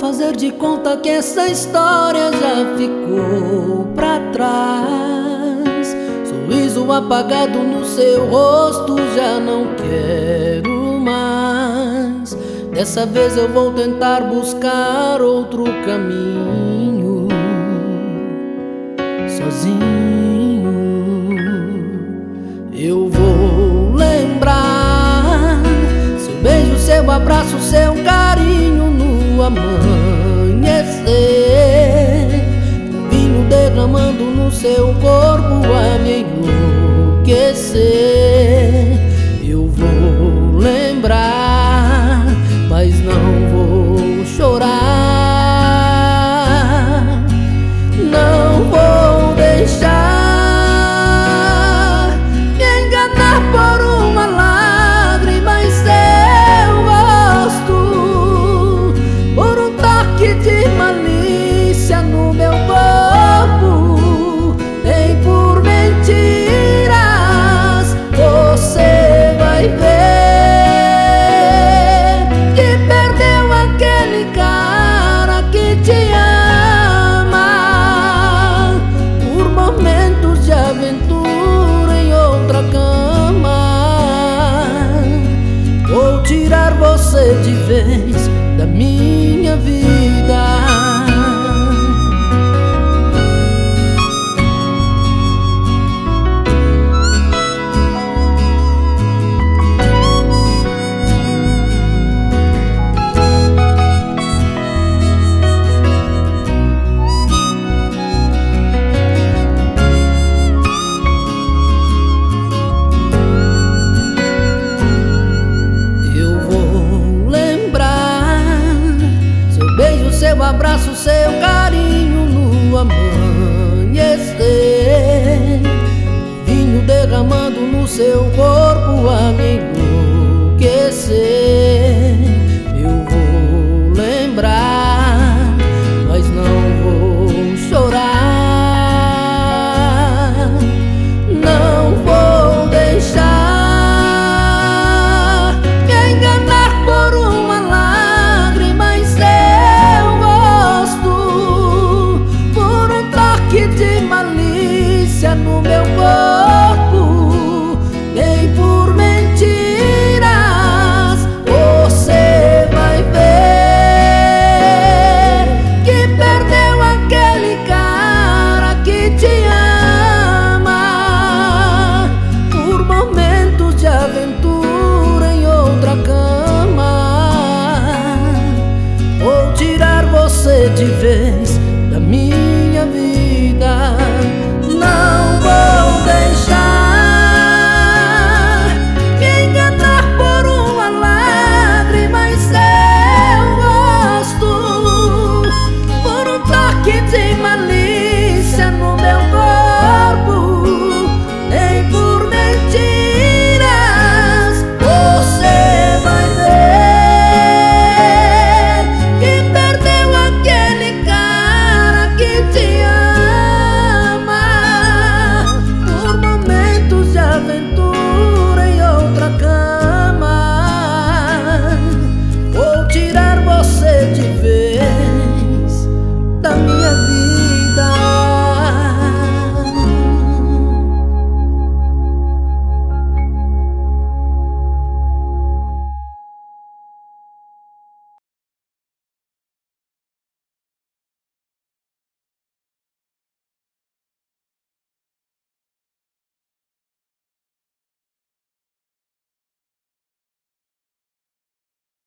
fazer de conta que essa história já ficou pra trás. Sorriso apagado no seu rosto, já não quero mais. Dessa vez eu vou tentar buscar outro caminho, sozinho. Eu vou lembrar seu beijo, seu abraço, seu carinho no amanhecer. O vinho derramando no seu corpo a me enlouquecer. Eu vou lembrar, mas não vou chorar. Não vou deixar me enganar por uma lágrima em seu rosto, por um toque de malícia no meu corpo, nem por mentiras. Você vai ver que perdeu aquele cara que te ama, por momentos de aventura em outra cama. Vou tirar você de vez da minha vida. Seu abraço, seu carinho no amanhecer. Vinho derramando no seu corpo a me enlouquecer. Eu vou lembrar, mas não vou chorar. Não vou deixar me enganar por uma lágrima em seu de malícia no meu corpo, nem por mentiras. Você vai ver que perdeu aquele cara que te ama, por momentos de aventura em outra cama. Vou tirar você de vez da minha vida.